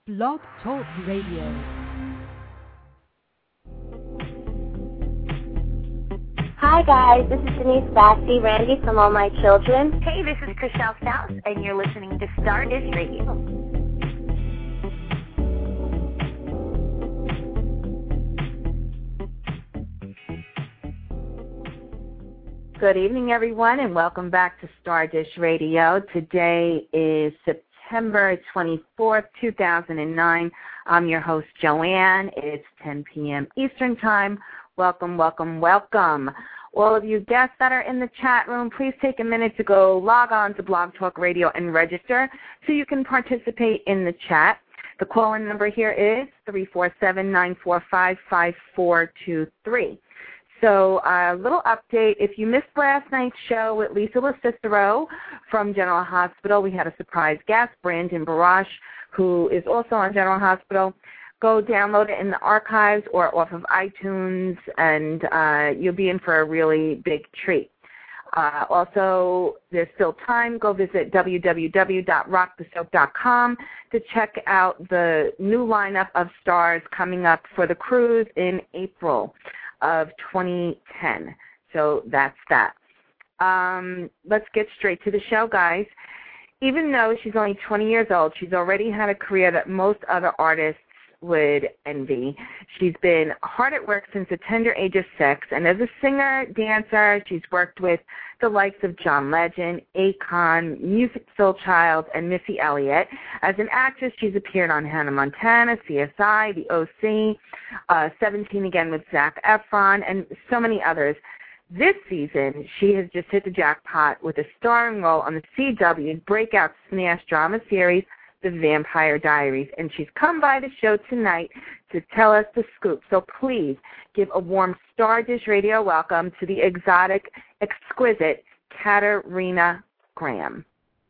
Blog Talk Radio. Hi guys, this is Denise Bassi, Randy from All My Children. Hey, this is Chriselle South, and you're listening to Stardust Radio. Good evening, everyone, and welcome back to Stardust Radio. Today is September 24th, 2009. I'm your host, Joanne. It's 10 p.m. Eastern Time. Welcome, welcome, welcome. All of you guests that are in the chat room, please take a minute to go log on to Blog Talk Radio and register so you can participate in the chat. The call-in number here is 347-945-5423. So a little update. If you missed last night's show with Lisa LaCicero from General Hospital, we had a surprise guest, Brandon Barash, who is also on General Hospital. Go download it in the archives or off of iTunes, and you'll be in for a really big treat. Also, there's still time. Go visit www.rockthesoap.com to check out the new lineup of stars coming up for the cruise in April of 2010. So that's that. Let's get straight to the show, guys. Even though she's only 20 years old, she's already had a career that most other artists would envy. She's been hard at work since the tender age of 6, and as a singer, dancer, she's worked with the likes of John Legend, Akon, Music Soul Child, and Missy Elliott. As an actress, she's appeared on Hannah Montana, CSI, The OC, 17 Again with Zac Efron, and so many others. This season, she has just hit the jackpot with a starring role on the CW's breakout smash drama series, The Vampire Diaries, and she's come by the show tonight to tell us the scoop. So please give a warm Stardust Radio welcome to the exotic, exquisite Katarina Graham.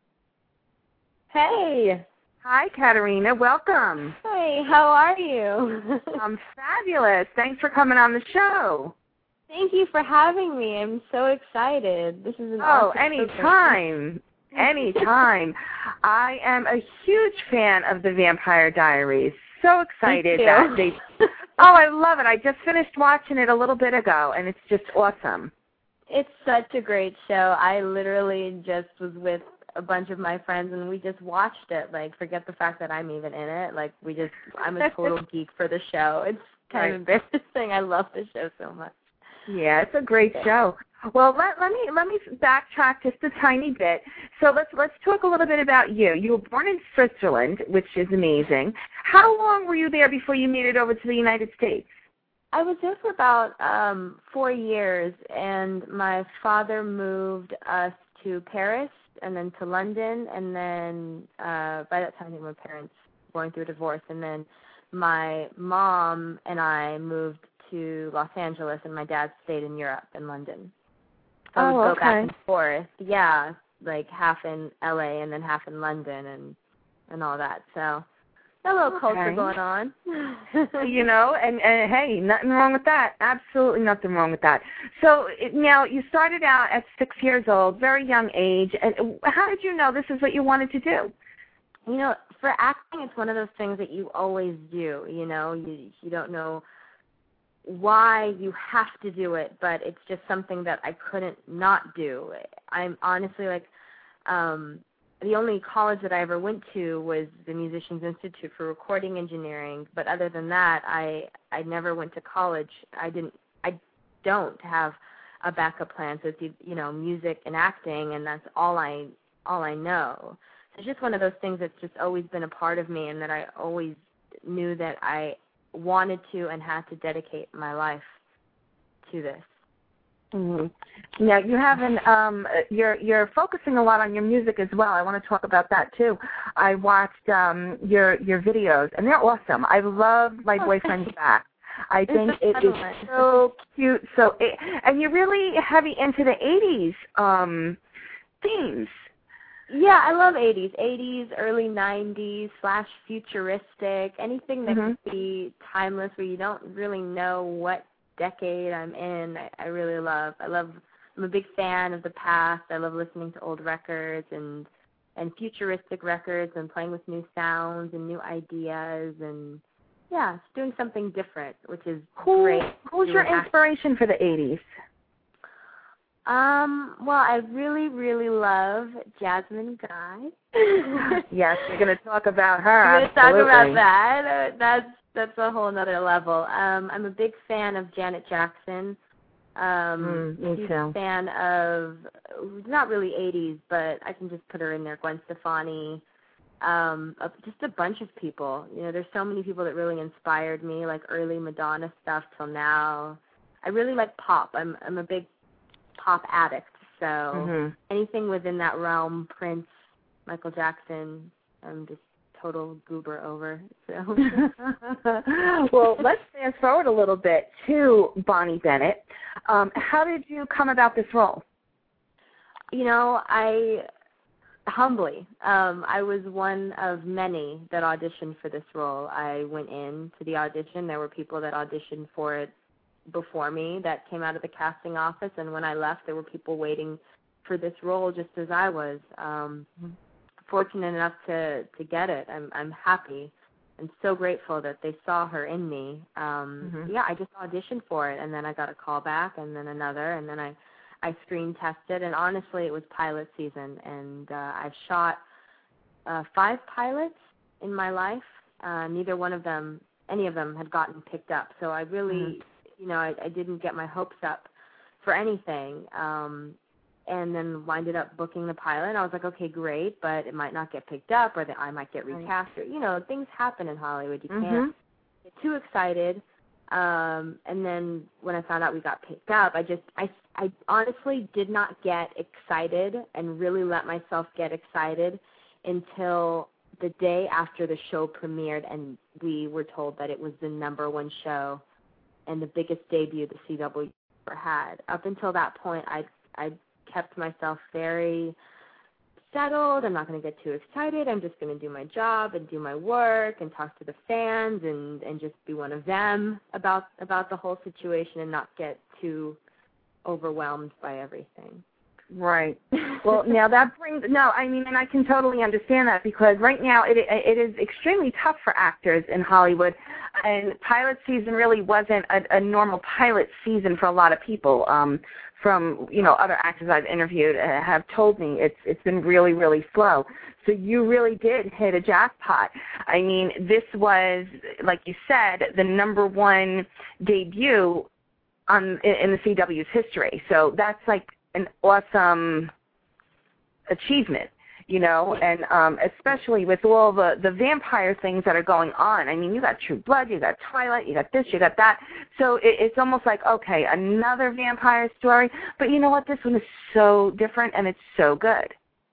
Hey. Hi, Katarina. Welcome. Hey, how are you? I'm fabulous. Thanks for coming on the show. Thank you for having me. I'm so excited. This is an awesome anytime. Anytime. I am a huge fan of The Vampire Diaries. So excited that they... Oh, I love it. I just finished watching it a little bit ago, and it's just awesome. It's such a great show. I literally just was with a bunch of my friends, and we just watched it. Like, forget the fact that I'm even in it. Like, I'm a total geek for the show. It's kind of embarrassing. I love the show so much. Yeah, it's a great show. Well, let me backtrack just a tiny bit. So let's talk a little bit about you. You were born in Switzerland, which is amazing. How long were you there before you made it over to the United States? I was there for about 4 years, and my father moved us to Paris and then to London, and then by that time I think my parents were going through a divorce, and then my mom and I moved to Los Angeles, and my dad stayed in Europe in London. So I would go back and forth. Yeah, like half in LA and then half in London and all that. So a little culture going on. You know, and hey, nothing wrong with that. Absolutely nothing wrong with that. So now you started out at 6 years old, very young age. And how did you know this is what you wanted to do? You know, for acting, it's one of those things that you always do. You know, you don't know why you have to do it, but it's just something that I couldn't not do. I'm honestly like, the only college that I ever went to was the Musicians Institute for Recording Engineering, but other than that, I never went to college. I don't have a backup plan, so it's, you know, music and acting, and that's all I know. So it's just one of those things that's just always been a part of me, and that I always knew that I wanted to and had to dedicate my life to this. Mm-hmm. Now you haven't. You're focusing a lot on your music as well. I want to talk about that too. I watched your videos, and they're awesome. I love My Boyfriend's Back. I think it is so cute. And you're really heavy into the '80s themes. Yeah, I love 80s, early 90s, / futuristic, anything that could be timeless where you don't really know what decade I'm in. I really love. I'm a big fan of the past. I love listening to old records and and futuristic records and playing with new sounds and new ideas and, yeah, it's doing something different, which is great. Who's your inspiration for the 80s? Well, I really, really love Jasmine Guy. Yes, we're going to talk about her. We're going to talk about that. That's a whole nother level. I'm a big fan of Janet Jackson. Me She's too. a fan of, not really 80s, but I can just put her in there, Gwen Stefani, just a bunch of people. You know, there's so many people that really inspired me, like early Madonna stuff till now. I really like pop. I'm a big pop addict, so anything within that realm, Prince, Michael Jackson, I'm just total goober over. So, well, let's fast forward a little bit to Bonnie Bennett. How did you come about this role? You know, I was one of many that auditioned for this role. I went in to the audition. There were people that auditioned for it before me that came out of the casting office, and when I left, there were people waiting for this role just as I was. Fortunate enough to get it. I'm happy and so grateful that they saw her in me. Yeah, I just auditioned for it, and then I got a call back, and then another, and then I screen tested, and honestly, it was pilot season, and I've shot 5 pilots in my life. Neither one of them, any of them, had gotten picked up, so I really, you know, I didn't get my hopes up for anything. And then winded up booking the pilot. I was like, okay, great, but it might not get picked up, or that I might get recast. Or, you know, things happen in Hollywood. You can't get too excited. And then when I found out we got picked up, I honestly did not get excited and really let myself get excited until the day after the show premiered, and we were told that it was the #1 show and the biggest debut the CW ever had. Up until that point, I kept myself very settled. I'm not going to get too excited. I'm just going to do my job and do my work and talk to the fans and just be one of them about the whole situation and not get too overwhelmed by everything. Right. Well, now that brings, no, I mean, and I can totally understand that, because right now it is extremely tough for actors in Hollywood, and pilot season really wasn't a normal pilot season for a lot of people. From, you know, other actors I've interviewed have told me it's been really, really slow. So you really did hit a jackpot. I mean, this was, like you said, the #1 debut in the CW's history. So that's like an awesome achievement, you know, and especially with all the vampire things that are going on. I mean, you got True Blood, you got Twilight, you got this, you got that. So it's almost like, okay, another vampire story. But you know what? This one is so different, and it's so good.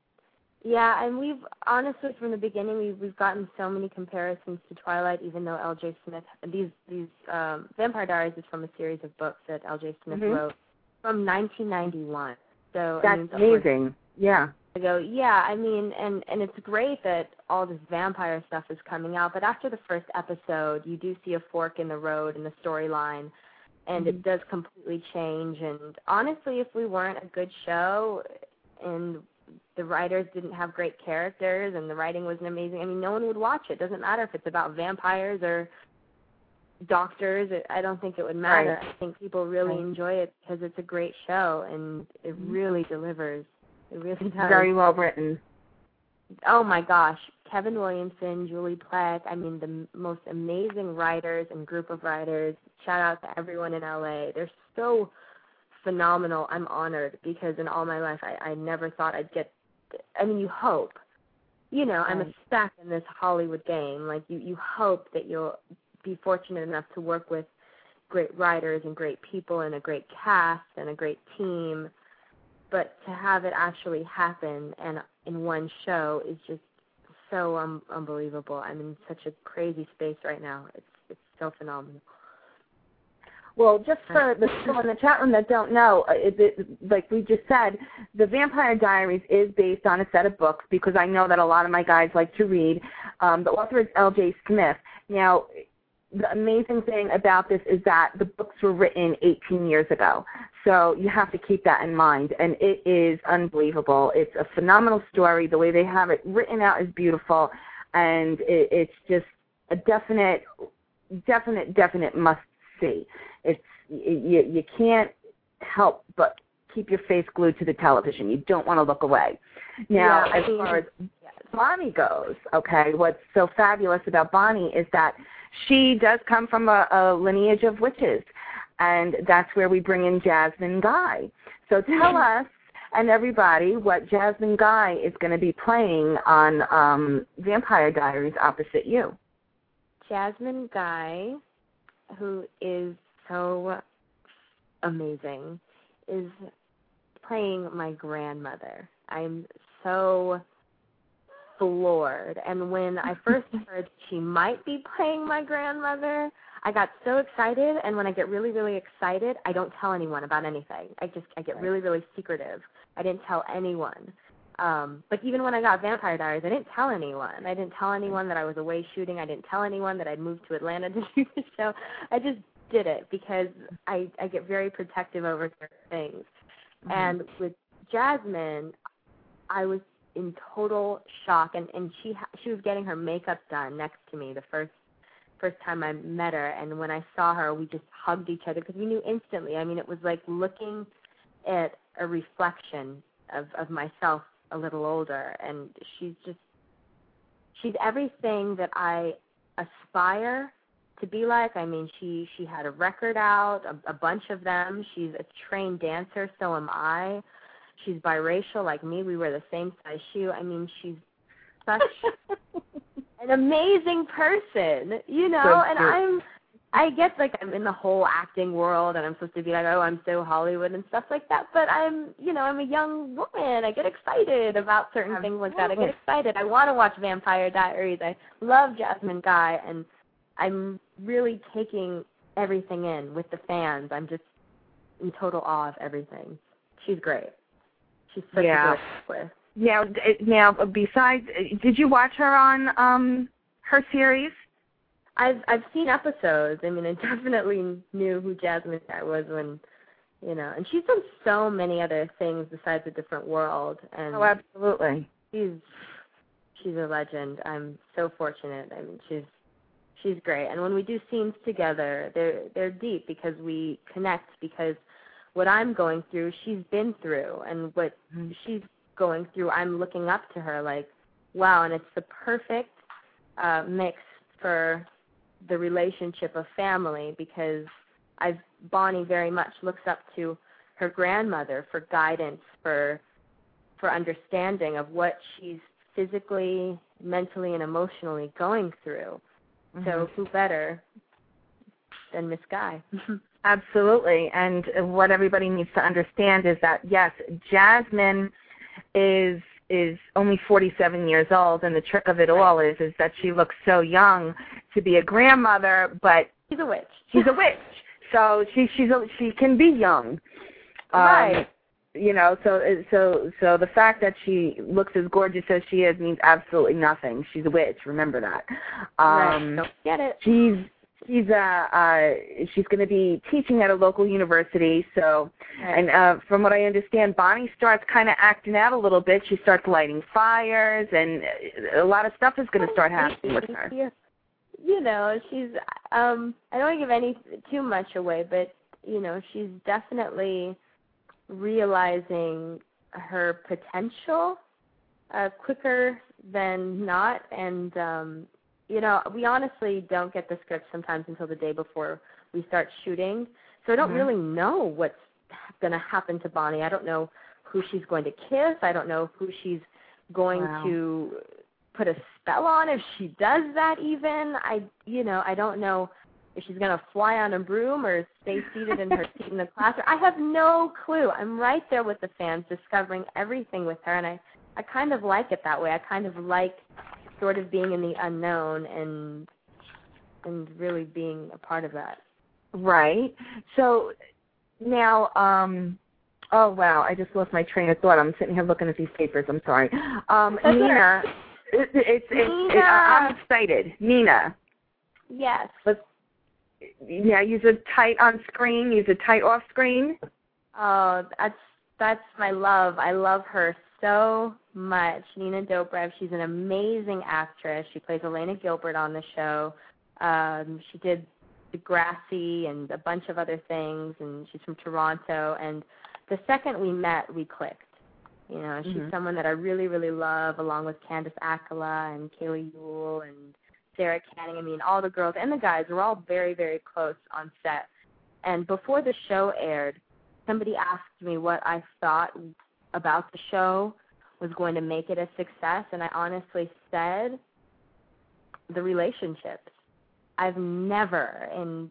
Yeah, and we've, honestly, from the beginning, we've gotten so many comparisons to Twilight, even though L.J. Smith, these Vampire Diaries is from a series of books that L.J. Smith wrote from 1991. So that's amazing. Yeah. Yeah, I mean, and it's great that all this vampire stuff is coming out, but after the first episode, you do see a fork in the road in the storyline, and it does completely change. And honestly, if we weren't a good show and the writers didn't have great characters and the writing wasn't amazing, I mean, no one would watch it. It doesn't matter if it's about vampires or doctors. I don't think it would matter. Right. I think people really enjoy it because it's a great show, and it really delivers. It really does. Very well written. Oh, my gosh. Kevin Williamson, Julie Plec, I mean, the most amazing writers and group of writers. Shout out to everyone in L.A. They're so phenomenal. I'm honored because in all my life I never thought I'd get, I mean, you hope. You know, I'm a speck in this Hollywood game. Like, you hope that you'll be fortunate enough to work with great writers and great people and a great cast and a great team. But to have it actually happen and in one show is just so unbelievable. I'm in such a crazy space right now. It's so phenomenal. Well, just for the people in the chat room that don't know, like we just said, the Vampire Diaries is based on a set of books because I know that a lot of my guys like to read. The author is L.J. Smith. Now, the amazing thing about this is that the books were written 18 years ago. So you have to keep that in mind. And it is unbelievable. It's a phenomenal story. The way they have it written out is beautiful. And it's just a definite must-see. You can't help but keep your face glued to the television. You don't want to look away. Now, as far as Bonnie goes, okay, what's so fabulous about Bonnie is that she does come from a lineage of witches, and that's where we bring in Jasmine Guy. So tell us and everybody what Jasmine Guy is going to be playing on Vampire Diaries opposite you. Jasmine Guy, who is so amazing, is playing my grandmother. I'm so floored. And when I first heard she might be playing my grandmother, I got so excited. And when I get really, really excited, I don't tell anyone about anything. I get really, really secretive. I didn't tell anyone. But even when I got Vampire Diaries, I didn't tell anyone. I didn't tell anyone that I was away shooting. I didn't tell anyone that I'd moved to Atlanta to do the show. I just did it because I get very protective over certain things. Mm-hmm. And with Jasmine, I was in total shock, and she was getting her makeup done next to me the first time I met her, and when I saw her, we just hugged each other because we knew instantly. I mean, it was like looking at a reflection of myself a little older, and she's everything that I aspire to be like. I mean, she had a record out, a bunch of them. She's a trained dancer, so am I. She's biracial like me. We wear the same size shoe. I mean, she's such an amazing person, you know, and I guess like I'm in the whole acting world and I'm supposed to be like, oh, I'm so Hollywood and stuff like that, but I'm a young woman. I get excited about certain things like that. I get excited. I want to watch Vampire Diaries. I love Jasmine Guy, and I'm really taking everything in with the fans. I'm just in total awe of everything. She's great. She's such a good with. Yeah. Now, besides, did you watch her on her series? I've seen episodes. I mean, I definitely knew who Jasmine Guy was when, and she's done so many other things besides A Different World. And oh, absolutely. She's a legend. I'm so fortunate. I mean, she's great. And when we do scenes together, they're deep because we connect, because what I'm going through, she's been through, and what she's going through, I'm looking up to her like, wow, and it's the perfect mix for the relationship of family, because Bonnie very much looks up to her grandmother for guidance, for understanding of what she's physically, mentally, and emotionally going through. Mm-hmm. So who better than Miss Guy? Absolutely. And what everybody needs to understand is that, yes, Jasmine is only 47 years old, and the trick of it all is that she looks so young to be a grandmother, but she's a witch. She's a witch. So she can be young. Right. So the fact that she looks as gorgeous as she is means absolutely nothing. She's a witch. Remember that. Right. Don't get it. She's going to be teaching at a local university. So, right. And from what I understand, Bonnie starts kind of acting out a little bit. She starts lighting fires, and a lot of stuff is going to start happening with her. She's I don't want to give too much away, but she's definitely realizing her potential quicker than not, and we honestly don't get the script sometimes until the day before we start shooting, so I don't really know what's going to happen to Bonnie. I don't know who she's going to kiss. I don't know who she's going to put a spell on, if she does that even. I don't know if she's going to fly on a broom or stay seated in her seat in the classroom. I have no clue. I'm right there with the fans, discovering everything with her, and I kind of like it that way. I kind of like sort of being in the unknown and really being a part of that. Right. So now, oh wow, I just lost my train of thought. I'm sitting here looking at these papers. I'm sorry. Nina, I'm excited. Nina. Yes. Yeah, use it tight on screen, use it tight off screen. Oh, that's my love. I love her so much. Nina Dobrev, she's an amazing actress. She plays Elena Gilbert on the show. She did Degrassi and a bunch of other things, and she's from Toronto. And the second we met, we clicked. You know, she's someone that I really, really love, along with Candice Akala and Kaylee Ewell and Sarah Canning. I mean, all the girls and the guys were all very, very close on set. And before the show aired, somebody asked me what I thought about the show was going to make it a success, and I honestly said the relationships. I've never, in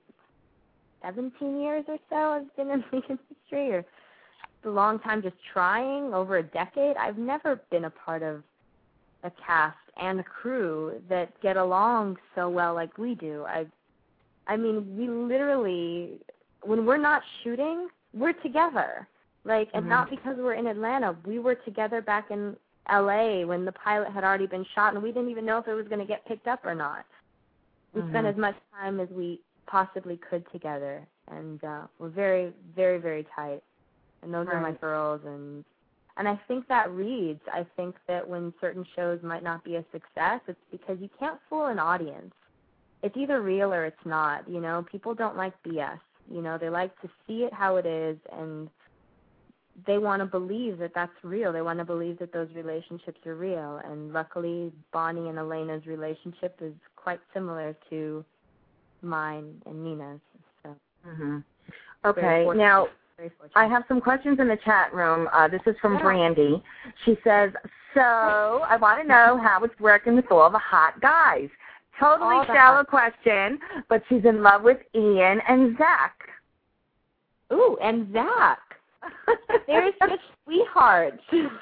17 years or so I've been in the industry, or a long time, just trying, over a decade, I've never been a part of a cast and a crew that get along so well like we do. I mean, we literally, when we're not shooting, we're together. Like, and not because we're in Atlanta. We were together back in L.A. when the pilot had already been shot, and we didn't even know if it was going to get picked up or not. We spent as much time as we possibly could together, and we're very, very, very tight. And those are my girls, and I think that reads. I think that when certain shows might not be a success, it's because you can't fool an audience. It's either real or it's not. You know, people don't like BS. You know, they like to see it how it is, and they want to believe that that's real. They want to believe that those relationships are real. And luckily, Bonnie and Elena's relationship is quite similar to mine and Nina's. So, Okay, now I have some questions in the chat room. This is from Brandy. She says, so I want to know how it's working with all the hot guys. Totally shallow question, but she's in love with Ian and Zach. Ooh, and Zach. They're such sweethearts.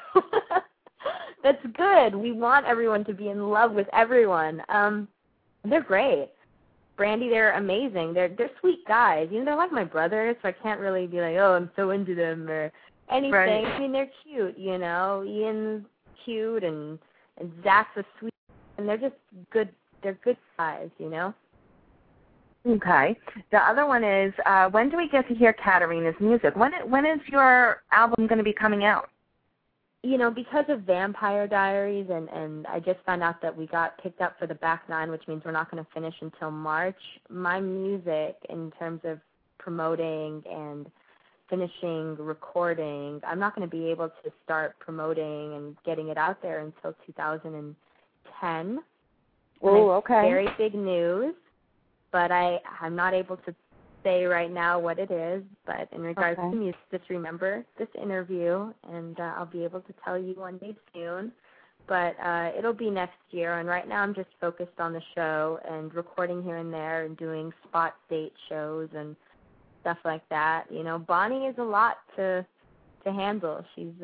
That's good. We want everyone to be in love with everyone. They're great. Brandy, they're amazing. They're sweet guys. You know, they're like my brothers, so I can't really be like, oh, I'm so into them or anything. Right. I mean, they're cute, you know. Ian's cute and Zach's a sweet, and they're just good. They're good guys, you know. Okay. The other one is, when do we get to hear Katarina's music? When is your album going to be coming out? You know, because of Vampire Diaries, and I just found out that we got picked up for the back nine, which means we're not going to finish until March. My music, in terms of promoting and finishing recording, I'm not going to be able to start promoting and getting it out there until 2010. Oh, okay. Very big news, but I'm not able to say right now what it is. But in regards to music, just remember this interview, and I'll be able to tell you one day soon. But it'll be next year, and right now I'm just focused on the show and recording here and there and doing spot date shows and stuff like that. You know, Bonnie is a lot to handle. She's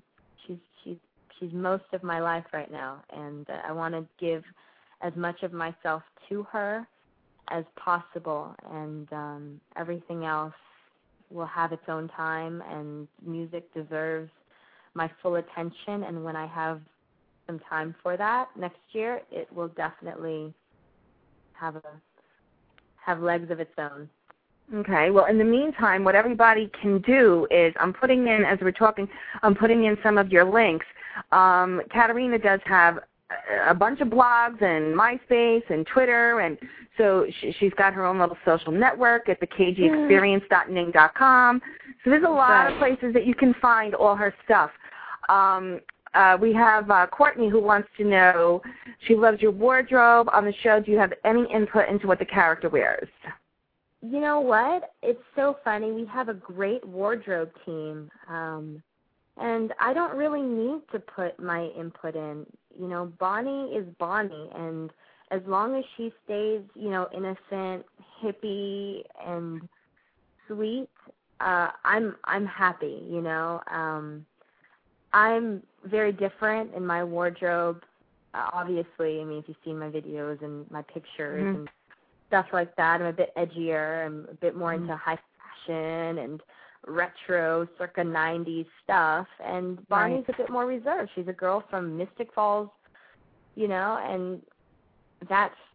most of my life right now, and I want to give as much of myself to her as possible, and everything else will have its own time, and music deserves my full attention, and when I have some time for that next year, it will definitely have legs of its own. Okay. Well, in the meantime, what everybody can do is, I'm putting in some of your links. Katarina does have a bunch of blogs and MySpace and Twitter, and so she's got her own little social network at thekgexperience.ning.com. So there's a lot of places that you can find all her stuff. We have Courtney, who wants to know, she loves your wardrobe on the show. Do you have any input into what the character wears? You know what? It's so funny. We have a great wardrobe team, and I don't really need to put my input in. You know, Bonnie is Bonnie, and as long as she stays, you know, innocent, hippie, and sweet, I'm happy. You know, I'm very different in my wardrobe. Obviously, I mean, if you've seen my videos and my pictures and stuff like that, I'm a bit edgier. I'm a bit more into high fashion and retro, circa 90s stuff, and Bonnie's a bit more reserved. She's a girl from Mystic Falls, you know, and that's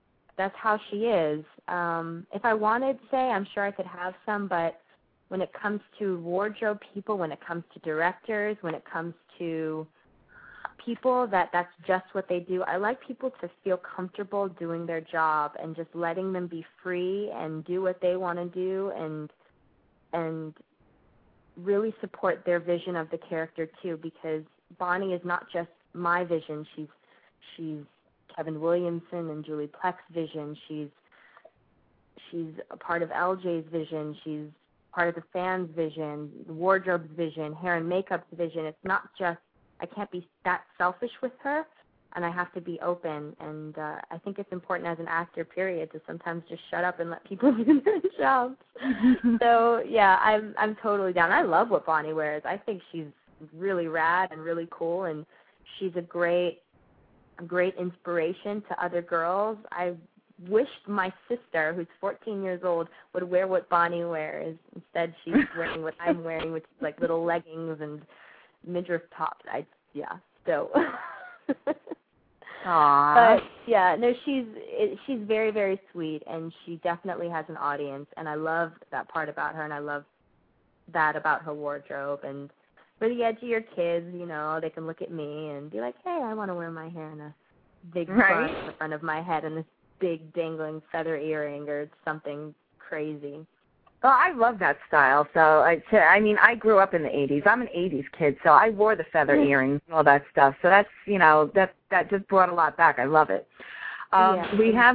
that's how she is. If I wanted, say, I'm sure I could have some, but when it comes to wardrobe people, when it comes to directors, when it comes to people that's just what they do, I like people to feel comfortable doing their job and just letting them be free and do what they want to do and really support their vision of the character too, because Bonnie is not just my vision. She's Kevin Williamson and Julie Plex's vision. She's a part of LJ's vision. She's part of the fans' vision, the wardrobe's vision, hair and makeup's vision. It's not just, I can't be that selfish with her, and I have to be open. And I think it's important as an actor, period, to sometimes just shut up and let people do their jobs. So, yeah, I'm totally down. I love what Bonnie wears. I think she's really rad and really cool, and she's a great inspiration to other girls. I wished my sister, who's 14 years old, would wear what Bonnie wears. Instead, she's wearing what I'm wearing, which is like little leggings and midriff tops. So. Aww. But yeah, no, she's very, very sweet, and she definitely has an audience, and I love that part about her, and I love that about her wardrobe. And for the edgier kids, you know, they can look at me and be like, hey, I want to wear my hair in a big bun in the front of my head and this big dangling feather earring or something crazy. Well, I love that style. So, I mean, I grew up in the 80s. I'm an 80s kid, so I wore the feather earrings and all that stuff. So that's, you know, that just brought a lot back. I love it. We have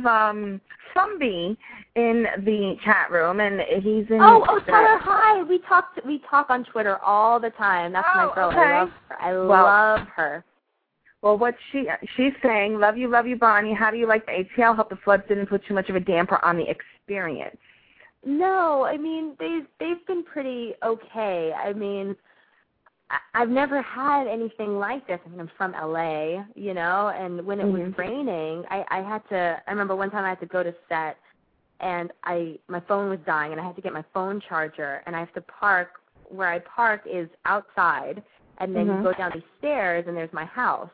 Sumby in the chat room, and he's in. Oh, tell her hi. We talk on Twitter all the time. That's my girl. Okay. I love her. Well, what she's saying, love you, Bonnie. How do you like the ATL? Hope the floods didn't put too much of a damper on the experience. No, I mean, they've been pretty okay. I mean, I've never had anything like this. I mean, I'm from LA, you know, and when it was raining, I remember one time I had to go to set, and my phone was dying, and I had to get my phone charger, and I have to park. Where I park is outside, and then you go down these stairs, and there's my house.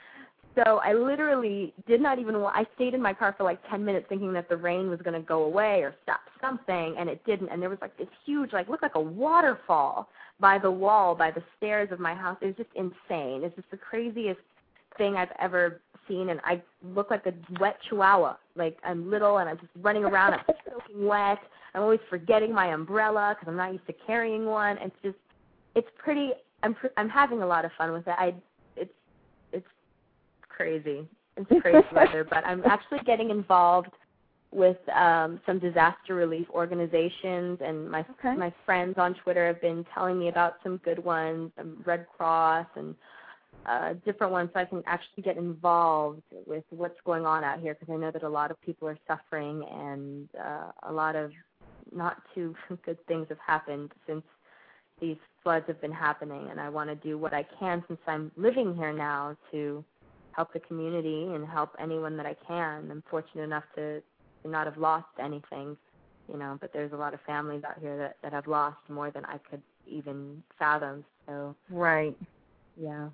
So I literally did not even I stayed in my car for like 10 minutes thinking that the rain was going to go away or stop something, and it didn't. And there was like this huge, looked like a waterfall by the wall, by the stairs of my house. It was just insane. It's just the craziest thing I've ever seen, and I look like a wet chihuahua. Like, I'm little, and I'm just running around. I'm soaking wet. I'm always forgetting my umbrella because I'm not used to carrying one. It's pretty, I'm having a lot of fun with it. It's crazy. It's crazy weather, but I'm actually getting involved with some disaster relief organizations, and my friends on Twitter have been telling me about some good ones, Red Cross and different ones, so I can actually get involved with what's going on out here, because I know that a lot of people are suffering, and a lot of not too good things have happened since these floods have been happening, and I want to do what I can since I'm living here now to help the community and help anyone that I can. I'm fortunate enough to not have lost anything, you know, but there's a lot of families out here that have lost more than I could even fathom. So right. Yeah.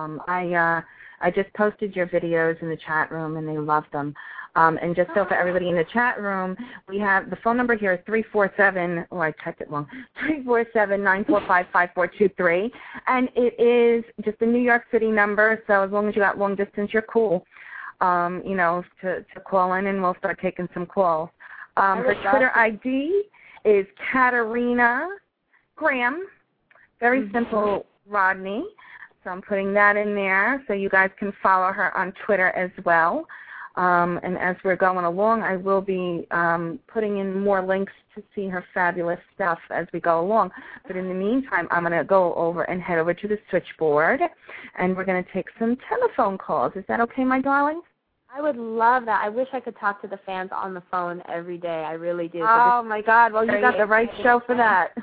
I just posted your videos in the chat room, and they loved them. And just so for everybody in the chat room, we have the phone number here is 347. Oh, I typed it wrong. 347-945-5423, and it is just the New York City number. So as long as you got long distance, you're cool. You know, to call in, and we'll start taking some calls. Her Twitter ID is Katarina Graham. Very simple, Rodney. So I'm putting that in there so you guys can follow her on Twitter as well. And as we're going along, I will be putting in more links to see her fabulous stuff as we go along. But in the meantime, I'm going to go over and head over to the switchboard, and we're going to take some telephone calls. Is that okay, my darling? I would love that. I wish I could talk to the fans on the phone every day. I really do. Oh, my God. Well, you got the right show for that.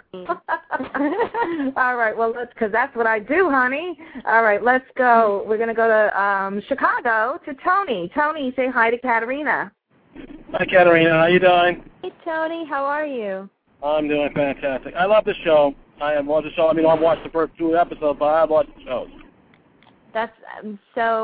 All right. Well, because that's what I do, honey. All right. Let's go. We're going to go to Chicago to Tony. Tony, say hi to Katarina. Hi, Katarina. How you doing? Hey, Tony. How are you? I'm doing fantastic. I love the show. I have watched the show. I mean, I've watched the first 2 episodes, but I have watched the shows. That's so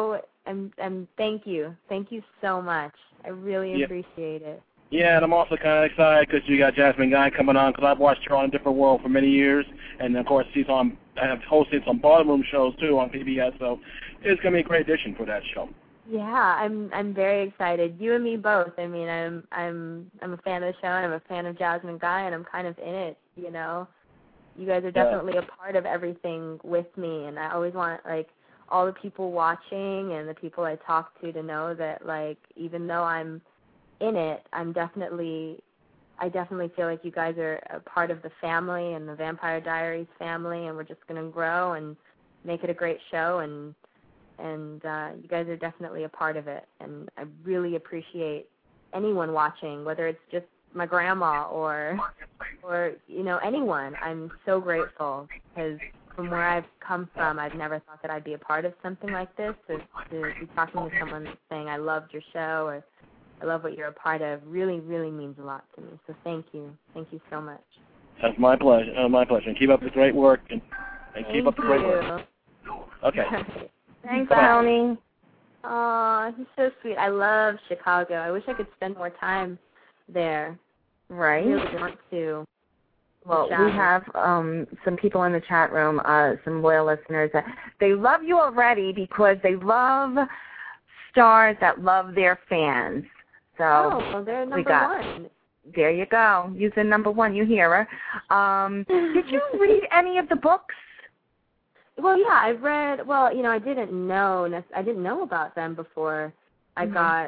and thank you so much. I really appreciate it. Yeah, and I'm also kind of excited because you got Jasmine Guy coming on, because I've watched her on A Different World for many years, and of course she's on. I have hosted some ballroom shows too on PBS, so it's gonna be a great addition for that show. Yeah, I'm very excited. You and me both. I mean, I'm a fan of the show, and I'm a fan of Jasmine Guy, and I'm kind of in it. You know, you guys are definitely a part of everything with me, and I always want like all the people watching and the people I talk to know that like even though I'm in it, I definitely feel like you guys are a part of the family and the Vampire Diaries family, and we're just going to grow and make it a great show, and you guys are definitely a part of it, and I really appreciate anyone watching, whether it's just my grandma or you know, anyone. I'm so grateful, because from where I've come from, I've never thought that I'd be a part of something like this. To be talking to someone saying I loved your show or I love what you're a part of really, really means a lot to me. So thank you so much. That's my pleasure. My pleasure. And keep up the great work. And keep up the great work. Okay. Thanks, Tony. Oh, he's so sweet. I love Chicago. I wish I could spend more time there. Right. I really want to. Well, we have some people in the chat room, some loyal listeners. They love you already because they love stars that love their fans. So well, they're number one. There you go. You said number one. You hear her. Did you read any of the books? Well, yeah, I've read. Well, you know, I didn't know about them before I got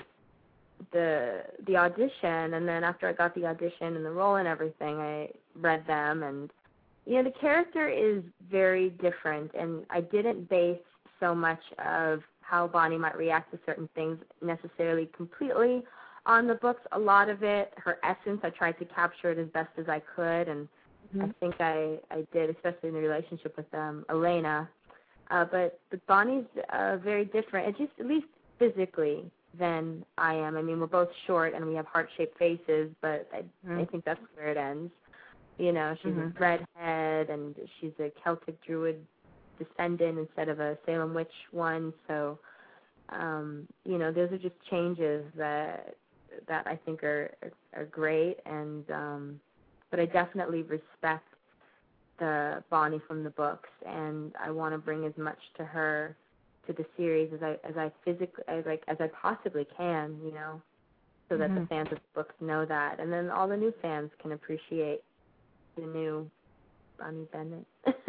the audition, and then after I got the audition and the role and everything, I read them, and you know, the character is very different, and I didn't base so much of how Bonnie might react to certain things necessarily completely on the books. A lot of it, her essence, I tried to capture it as best as I could, and I think I did, especially in the relationship with Elena. But Bonnie's very different, and just at least physically, than I am. I mean, we're both short and we have heart-shaped faces, but I think that's where it ends. You know, she's a redhead, and she's a Celtic Druid descendant instead of a Salem witch one. So, you know, those are just changes that I think are great, and but I definitely respect the Bonnie from the books, and I want to bring as much to her to the series as I possibly can, you know, so that the fans of the books know that, and then all the new fans can appreciate the new Bonnie Bennett.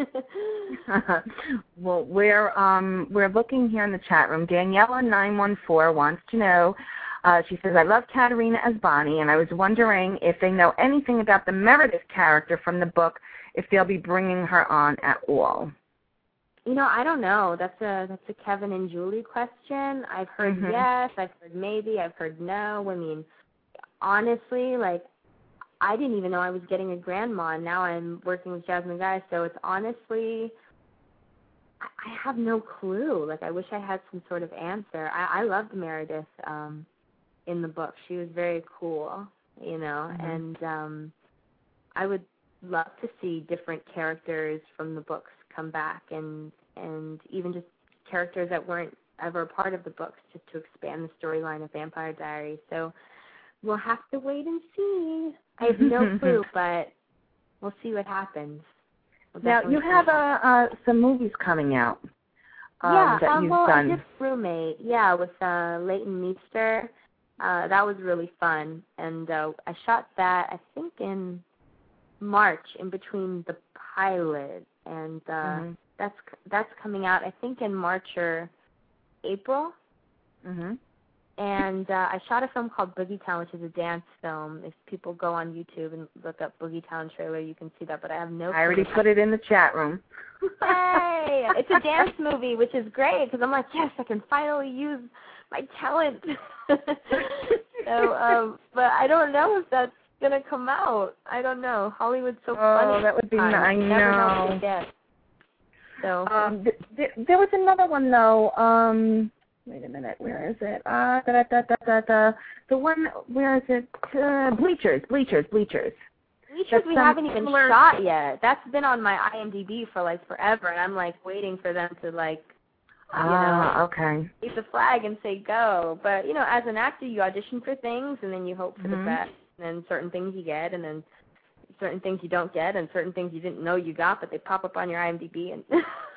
Well, we're looking here in the chat room. Daniela914 wants to know. She says, I love Katerina as Bonnie, and I was wondering if they know anything about the Meredith character from the book, if they'll be bringing her on at all. You know, I don't know. That's a Kevin and Julie question. I've heard yes, I've heard maybe, I've heard no. I mean, honestly, like, I didn't even know I was getting a grandma, and now I'm working with Jasmine Guy, so it's honestly, I have no clue. Like, I wish I had some sort of answer. I loved Meredith in the book. She was very cool, you know, and I would love to see different characters from the books come back, and even just characters that weren't ever a part of the books, just to expand the storyline of Vampire Diaries. So we'll have to wait and see. I have no clue, but we'll see what happens. Now, you have some movies coming out that you've done. I did Roommate, with Leighton Meester. That was really fun, and I shot that, I think, in March, in between the pilot, and that's coming out, I think, in March or April. And I shot a film called Boogie Town, which is a dance film. If people go on YouTube and look up Boogie Town trailer, you can see that, but I have no clue. I already put it in the chat room. Yay! It's a dance movie, which is great, because I'm like, yes, I can finally use my talent. So, but I don't know if that's going to come out. I don't know. Hollywood's so funny. Oh, that would be nice. I know. Never know what to get. So, there was another one, though. Wait a minute, where is it? The one, where is it? Bleachers. Bleachers we haven't even shot yet. That's been on my IMDb for, like, forever, and I'm, like, waiting for them to, like, Okay. Wave the flag and say go. But, as an actor, you audition for things, and then you hope for the best. And then certain things you get, and then certain things you don't get, and certain things you didn't know you got, but they pop up on your IMDb. And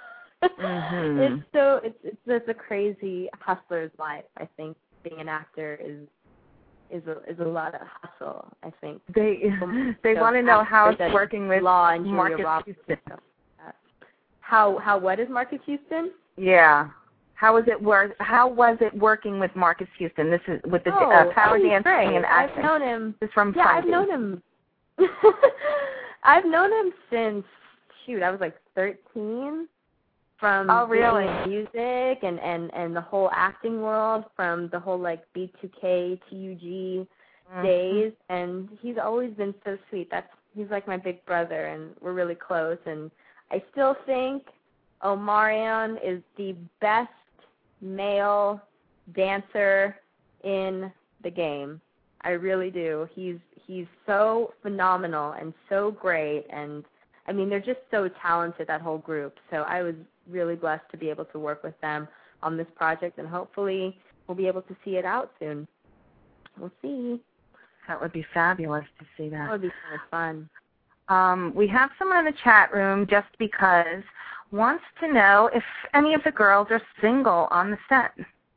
it's a crazy hustler's life. I think being an actor is a lot of hustle. I think they want to know how it's working with Law and Marcus Houston. How what is Marcus Houston? Yeah. How was it working with Marcus Houston? This is with the power dancing and acting. I've known him. This is from I've known him. I've known him since I was like 13. From really? Music and the whole acting world, from the whole like B2K, TUG days, and he's always been so sweet. He's like my big brother, and we're really close. And I still think Omarion is the best male dancer in the game. I really do. He's so phenomenal and so great, and I mean they're just so talented, that whole group. So I was really blessed to be able to work with them on this project, and hopefully we'll be able to see it out soon. We'll see. That would be fabulous to see that. That would be kind of fun. We have someone in the chat room, just because, wants to know if any of the girls are single on the set.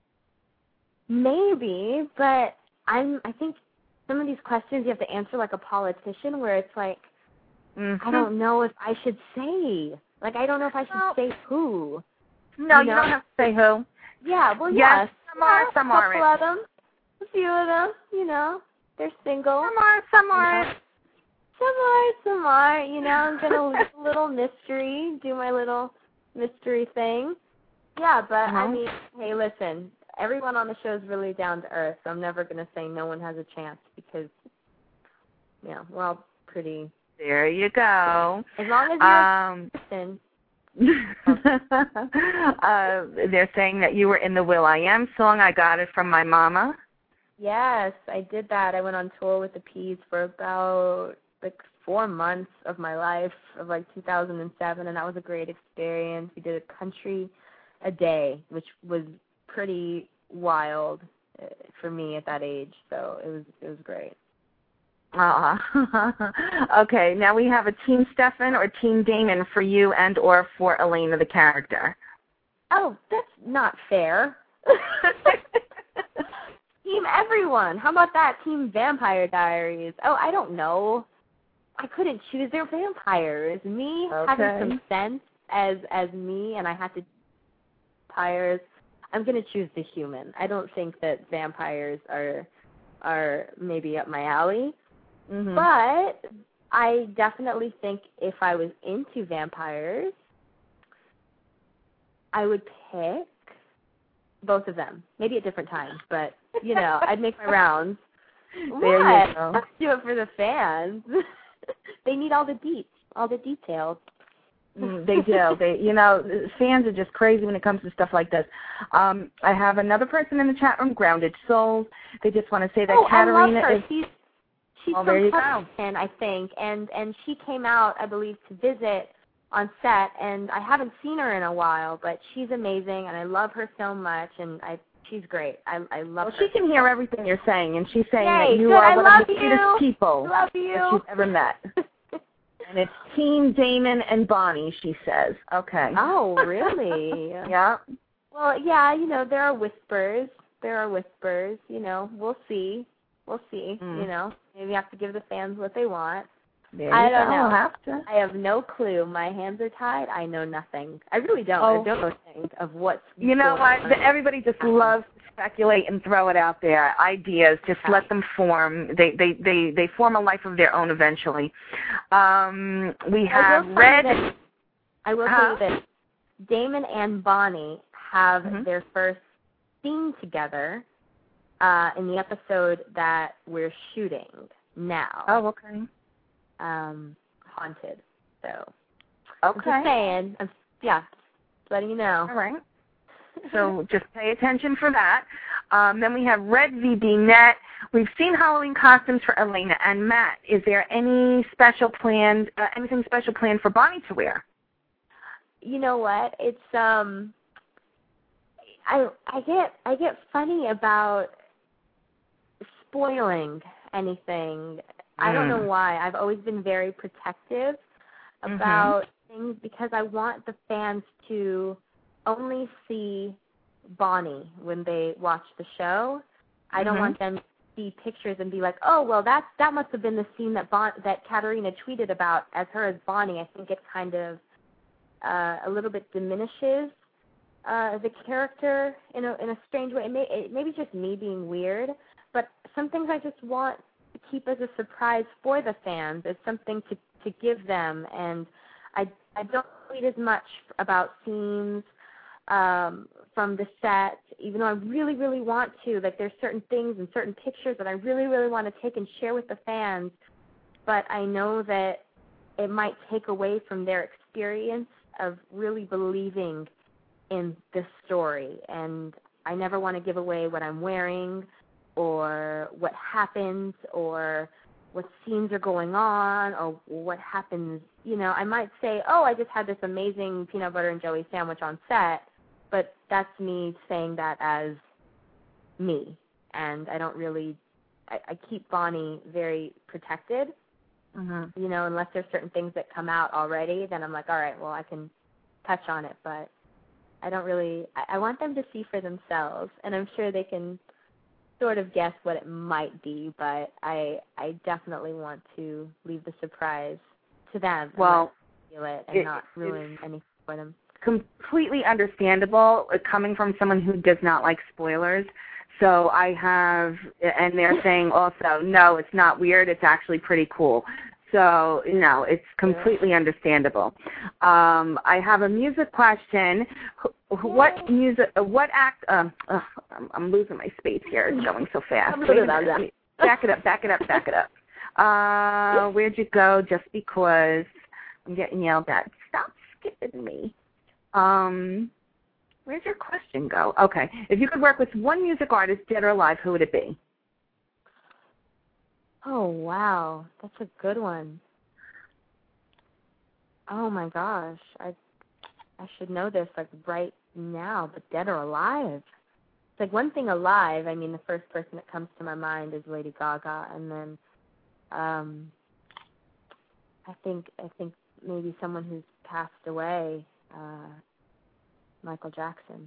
Maybe, but I think some of these questions you have to answer like a politician, where it's like, I don't know if I should say. Like, I don't know if I should say who. No, you don't have to say who. Yeah, well, yes. Some are, some aren't. A couple of them. A few of them, they're single. Some are. Some are. I'm going to leave a little mystery, do my little mystery thing. Yeah, but, I mean, hey, listen, everyone on the show is really down to earth, so I'm never going to say no one has a chance, because, we're all pretty... There you go. As long as you're they're saying that you were in the Will.I.Am song, I Got It From My Mama. Yes, I did that. I went on tour with the Peas for about 4 months of my life, of 2007, and that was a great experience. We did a country a day, which was pretty wild for me at that age, so it was great. Okay, now we have a Team Stefan or Team Damon for you and or for Elena the character. Oh, that's not fair. Team everyone. How about that? Team Vampire Diaries. Oh, I don't know. I couldn't choose. They're vampires. Me having some sense as me, and I had to vampires. I'm going to choose the human. I don't think that vampires are maybe up my alley. Mm-hmm. But I definitely think if I was into vampires, I would pick both of them. Maybe at different times, but, I'd make my rounds. There you go. Let's do it for the fans. They need all the details. They do. Fans are just crazy when it comes to stuff like this. I have another person in the chat room, Grounded Souls. They just want to say that Katarina I love her. is... She's from Hudson, I think, and she came out, I believe, to visit on set, and I haven't seen her in a while, but she's amazing, and I love her so much, and she's great. I love her. She can hear everything you're saying, and she's saying that you are one of the sweetest people that she's ever met. And it's Team Damon and Bonnie, she says. Okay. Oh, really? Yeah. Well, yeah, there are whispers. We'll see. Maybe you have to give the fans what they want. I don't know. Have to. I have no clue. My hands are tied. I know nothing. I really don't. I don't know anything of what's You know what? Everybody just loves to speculate and throw it out there. Ideas. Just let them form. They form a life of their own eventually. We have Red. I will tell you this. Damon and Bonnie have their first scene together in the episode that we're shooting now. Oh, okay. Haunted. So. Okay. I'm just saying. Just letting you know. All right. So just pay attention for that. Then we have Red VB Net. We've seen Halloween costumes for Elena and Matt. Is there any special planned, anything special planned for Bonnie to wear? You know what? It's I get funny about spoiling anything. I don't know why. I've always been very protective about things because I want the fans to only see Bonnie when they watch the show. I don't want them to see pictures and be like, oh, well, that must have been the scene that Katarina tweeted about as her as Bonnie. I think it kind of a little bit diminishes the character in a strange way. It maybe just me being weird, but some things I just want to keep as a surprise for the fans, as something to give them. And I don't read as much about scenes from the set, even though I really, really want to. Like, there's certain things and certain pictures that I really, really want to take and share with the fans, but I know that it might take away from their experience of really believing in this story. And I never want to give away what I'm wearing or what happens or what scenes are going on or what happens. You know, I might say, oh, I just had this amazing peanut butter and jelly sandwich on set, but that's me saying that as me. And I don't really, I keep Bonnie very protected. You know, unless there's certain things that come out already, then I'm like, all right, well, I can touch on it. But I don't really, I want them to see for themselves. And I'm sure they can sort of guess what it might be, but I definitely want to leave the surprise to them. Well, and feel it and not ruin anything for them. Completely understandable coming from someone who does not like spoilers. So I have, and they're saying also, no, it's not weird. It's actually pretty cool. So, no, it's completely understandable. I have a music question. What act, I'm losing my space here. It's going so fast. Back it up. Where'd you go? Just because I'm getting yelled at. Stop skipping me. Where's your question go? Okay. If you could work with one music artist, dead or alive, who would it be? Oh, wow. That's a good one. Oh, my gosh. I should know this, like, right now, but dead or alive? It's like one thing alive. I mean, the first person that comes to my mind is Lady Gaga, and then I think maybe someone who's passed away, Michael Jackson.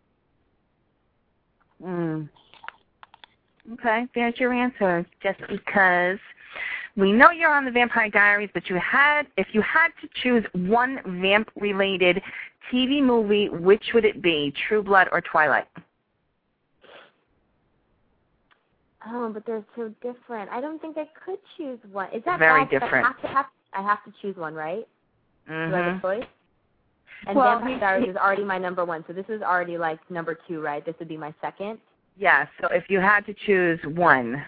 Okay, there's your answer. Just because we know you're on the Vampire Diaries, but if you had to choose one vamp-related TV movie, which would it be? True Blood or Twilight? Oh, but they're so different. I don't think I could choose one. Is that very bad? different? I have to choose one, right? Do I have a choice? And Vampire Diaries is already my number one, so this is already like number two, right? This would be my second. Yeah, so if you had to choose one.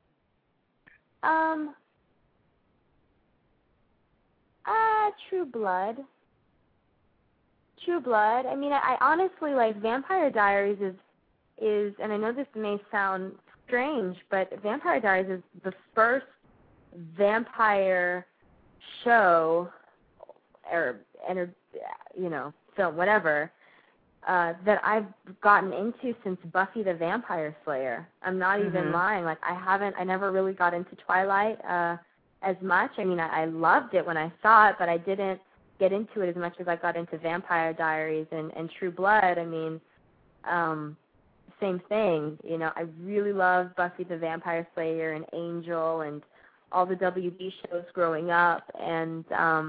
True Blood. True Blood. I mean, I honestly, like, Vampire Diaries is, and I know this may sound strange, but Vampire Diaries is the first vampire show, or film, whatever, that I've gotten into since Buffy the Vampire Slayer. I'm not even lying. Like, I never really got into Twilight as much. I mean, I loved it when I saw it, but I didn't get into it as much as I got into Vampire Diaries and True Blood. I mean, same thing. You know, I really loved Buffy the Vampire Slayer and Angel and all the WB shows growing up. And,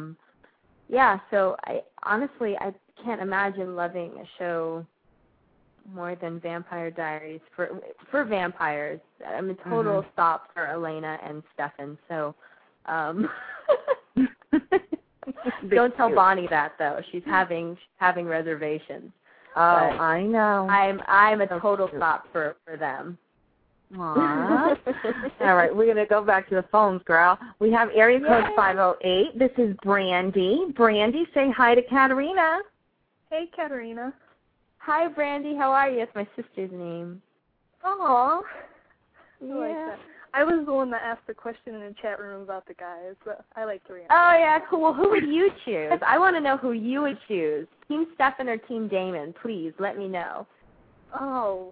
so I can't imagine loving a show more than Vampire Diaries for vampires. I'm a total stop for Elena and Stefan. So, don't tell Bonnie that, though. She's having reservations. Oh, I know. I'm a total stop for them. Aww. All right, we're going to go back to the phones, girl. We have area code 508. This is Brandy. Brandy, say hi to Katarina. Hey, Katarina. Hi, Brandy. How are you? That's my sister's name. Aww. Yeah. I like that. I was the one that asked the question in the chat room about the guys, but I like to answer. Oh, yeah, cool. Well, who would you choose? I want to know who you would choose. Team Stefan or Team Damon? Please, let me know. Oh,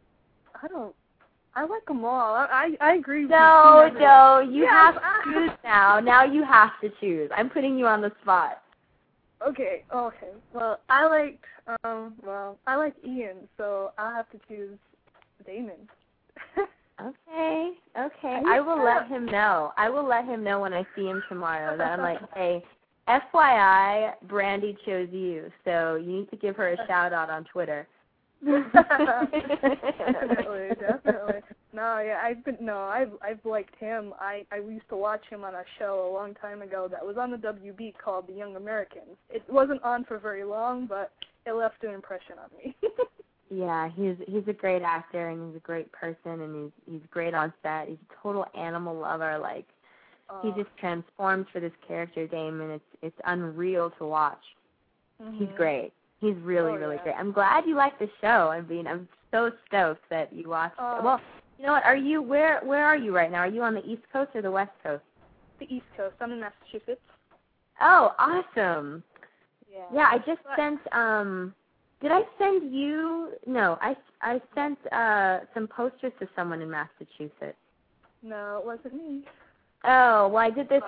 I like them all. I agree with you. No, you have to choose now. Now you have to choose. I'm putting you on the spot. Okay. Well, I like Ian, so I'll have to choose Damon. Okay. I will let him know. I will let him know when I see him tomorrow that I'm like, hey, FYI, Brandy chose you, so you need to give her a shout out on Twitter. Definitely. No, yeah, I've liked him. I used to watch him on a show a long time ago that was on the WB called The Young Americans. It wasn't on for very long, but it left an impression on me. Yeah, he's a great actor and he's a great person and he's great on set. He's a total animal lover. Like he just transforms for this character, Damon. It's unreal to watch. Mm-hmm. He's great. He's really great. I'm glad you like the show. I mean, I'm so stoked that you watched it. Well, you know what? Where are you right now? Are you on the East Coast or the West Coast? The East Coast. I'm in Massachusetts. Oh, awesome. Yeah, I just sent did I send you? No, I sent some posters to someone in Massachusetts. No, it wasn't me. Oh, well, I did this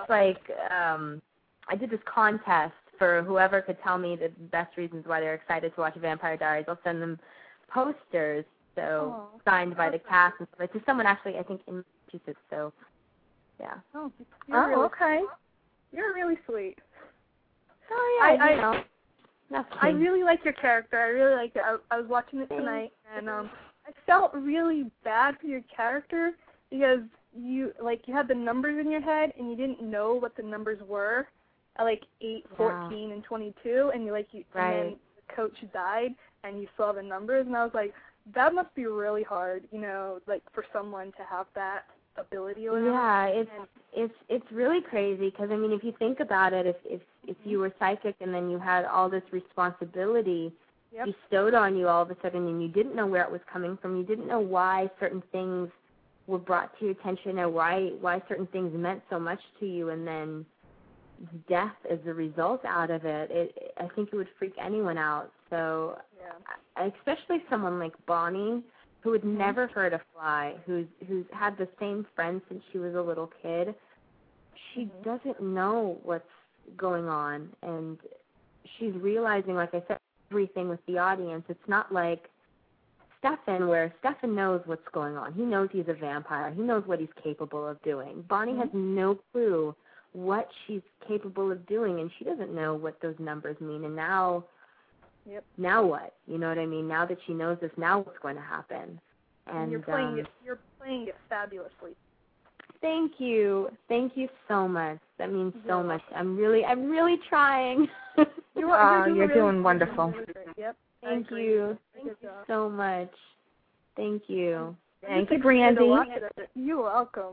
contest for whoever could tell me the best reasons why they're excited to watch Vampire Diaries. I'll send them posters, signed by the cast and stuff. To someone actually, I think, in Massachusetts. So, yeah. Okay. You're really sweet. Oh yeah, I really like your character. I really liked it. I was watching it tonight, and I felt really bad for your character because you had the numbers in your head and you didn't know what the numbers were. Like 8, 14, and 22, and and then the coach died, and you saw the numbers, and I was like, that must be really hard, for someone to have that ability or whatever. Yeah, it's really crazy because I mean, if you think about it, if you were psychic and then you had all this responsibility bestowed on you all of a sudden, and you didn't know where it was coming from, you didn't know why certain things were brought to your attention or why certain things meant so much to you, and then death as a result out of it, I think it would freak anyone out. So, especially someone like Bonnie, who had never heard a fly, who's had the same friend since she was a little kid. She doesn't know what's going on, and she's realizing, like I said, everything with the audience. It's not like Stefan, where Stefan knows what's going on. He knows he's a vampire. He knows what he's capable of doing. Bonnie has no clue what she's capable of doing, and she doesn't know what those numbers mean. And now what? You know what I mean? Now that she knows this, now what's going to happen? And you're playing it fabulously. Thank you so much. That means so much. I'm really trying. You're doing wonderful. Yep. Thank you so much. Thank you. Thank you, Brandy. You're welcome.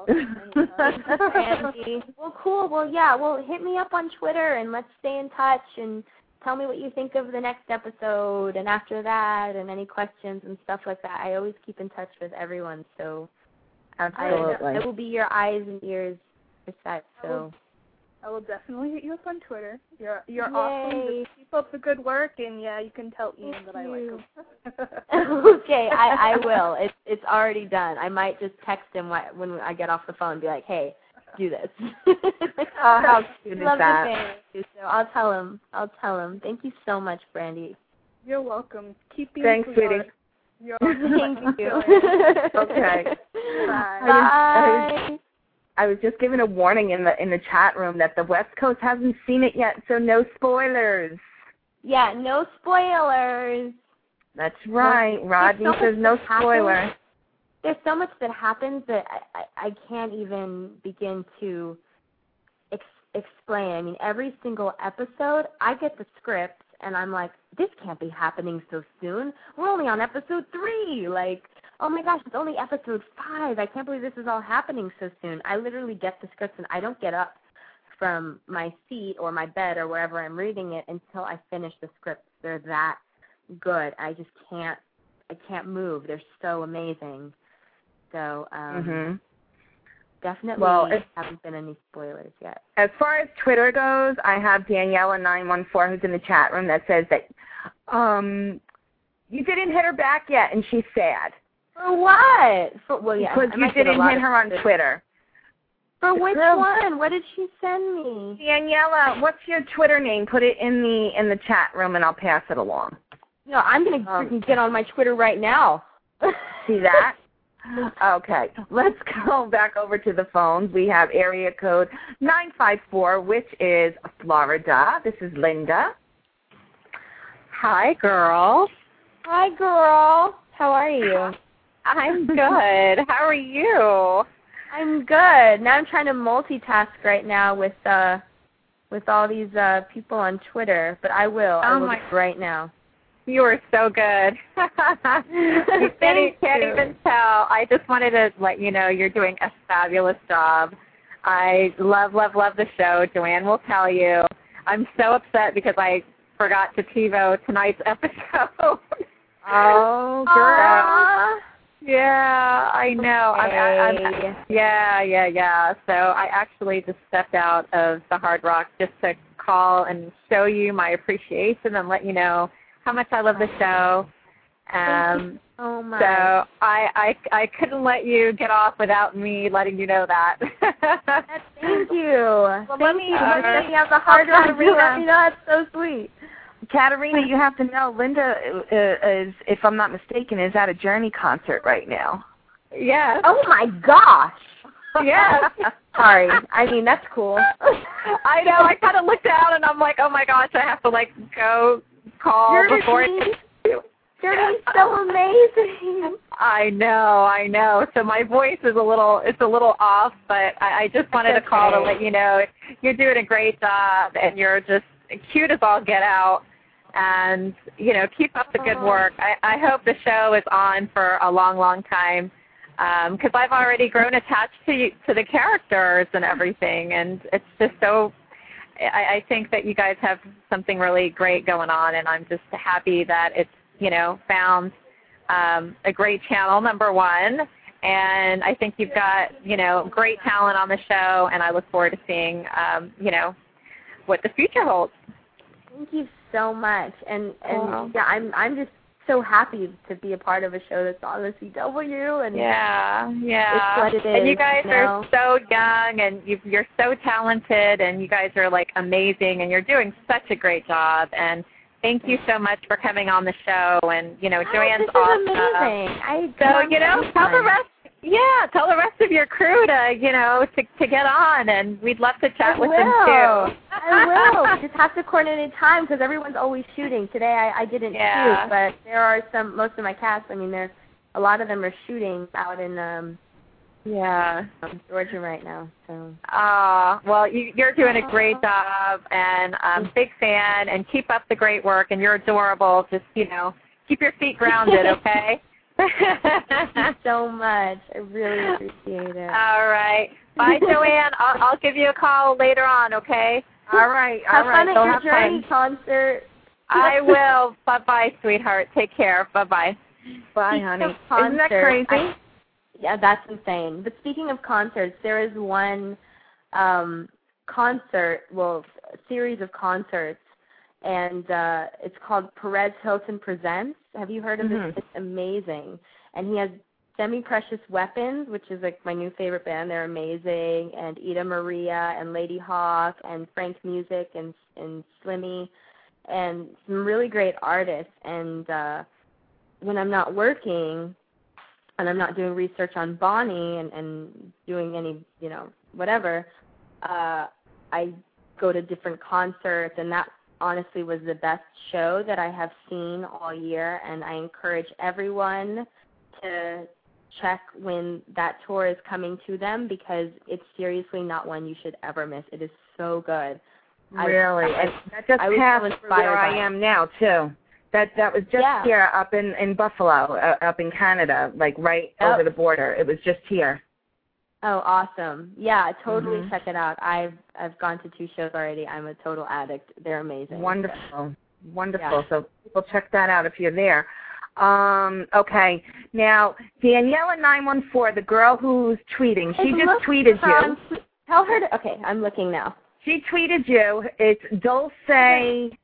Brandy. Well, cool. Well, hit me up on Twitter and let's stay in touch and tell me what you think of the next episode and after that and any questions and stuff like that. I always keep in touch with everyone, so absolutely. I will be your eyes and ears for that. So I will definitely hit you up on Twitter. You're awesome. Just keep up the good work, and you can tell Ian that I like him. Okay, I will. It's already done. I might just text him when I get off the phone and be like, hey, do this. How cute is that? So I'll tell him. Thank you so much, Brandy. You're welcome. Keep being Thanks, sweetie. You're welcome. Thank you. Okay. Bye. I was just given a warning in the chat room that the West Coast hasn't seen it yet, so no spoilers. Yeah, no spoilers. That's right. Rodney says no spoiler. There's so much that happens that I can't even begin to explain. I mean, every single episode, I get the script, and I'm like, this can't be happening so soon. We're only on episode 3. Like, oh my gosh, it's only episode 5. I can't believe this is all happening so soon. I literally get the scripts, and I don't get up from my seat or my bed or wherever I'm reading it until I finish the scripts. They're that good. I can't move. They're so amazing. So, definitely haven't been any spoilers yet. As far as Twitter goes, I have Daniela914 who's in the chat room that says that You didn't hit her back yet, and she's sad. For what? Well, yeah. Because you didn't hit her on Twitter. For which one? What did she send me? Daniela, what's your Twitter name? Put it in the chat room, and I'll pass it along. No, I'm going to freaking get on my Twitter right now. See that? Okay, let's go back over to the phones. We have area code 954, which is Florida. This is Linda. Hi, girl. Hi, girl. How are you? I'm good. How are you? I'm good. Now I'm trying to multitask right now with all these people on Twitter, but I will. I will do it right now. You are so good. You can't even tell. I just wanted to let you know you're doing a fabulous job. I love, love, love the show. Joanne will tell you. I'm so upset because I forgot to TiVo tonight's episode. Oh, girl. Yeah, I know. Hey. Yeah. So I actually just stepped out of the Hard Rock just to call and show you my appreciation and let you know how much I love the show. Thank you so much. So I couldn't let you get off without me letting you know that. Thank you. Well, let me have the Hard Rock to let me know. That's so sweet. Katerina, you have to know, Linda is, if I'm not mistaken, is at a Journey concert right now. Yes. Oh, my gosh. Yes. Sorry. I mean, that's cool. I know. I kind of looked down, and I'm like, oh, my gosh, I have to, go call before it. Journey's so amazing. I know. So my voice is a little off, but I just wanted to call to let you know you're doing a great job, and you're just cute as all get out. And, keep up the good work. I hope the show is on for a long, long time because I've already grown attached to the characters and everything. And it's just so I think that you guys have something really great going on, and I'm just happy that it's, found a great channel, number one. And I think you've got, great talent on the show, and I look forward to seeing, what the future holds. Thank you so much, and yeah, I'm just so happy to be a part of a show that's on the CW, and yeah, it's what it is. And you guys are so young, and you're so talented, and you guys are amazing, and you're doing such a great job. And thank you so much for coming on the show. And Joanne's awesome. Amazing. Tell the rest of your crew to get on, and we'd love to chat with them too. I will. We just have to coordinate time because everyone's always shooting. Today I didn't shoot, but there are most of my cast. I mean, a lot of them are shooting out in Georgia right now. So. Well, you're doing a great job, and I'm a big fan. And keep up the great work. And you're adorable. Just keep your feet grounded, okay? Thank you so much. I really appreciate it. All right. Bye, Joanne. I'll give you a call later on, okay? All right. Have fun at your Journey concert. I will. Bye-bye, sweetheart. Take care. Bye-bye. Bye, honey. Isn't that crazy? Yeah, that's insane. But speaking of concerts, there is one series of concerts, and it's called Perez Hilton Presents. Have you heard of this? It's amazing. And he has Semi-Precious Weapons, which is my new favorite band. They're amazing. And Ida Maria and Lady Hawk and Frank Music and Slimmy and some really great artists. And when I'm not working and I'm not doing research on Bonnie and doing any, whatever, I go to different concerts, and that honestly was the best show that I have seen all year, and I encourage everyone to check when that tour is coming to them because it's seriously not one you should ever miss. It is so good. Really? That just passed where I am now, too. That was just here up in Buffalo, up in Canada, right over the border. It was just here. Oh, awesome. Yeah, totally check it out. I've gone to 2 shows already. I'm a total addict. They're amazing. Wonderful. Yeah. So people check that out if you're there. Okay. Now, Daniela914, the girl who's tweeting, she just tweeted you. Tell her to, okay, I'm looking now. She tweeted you. It's Dulce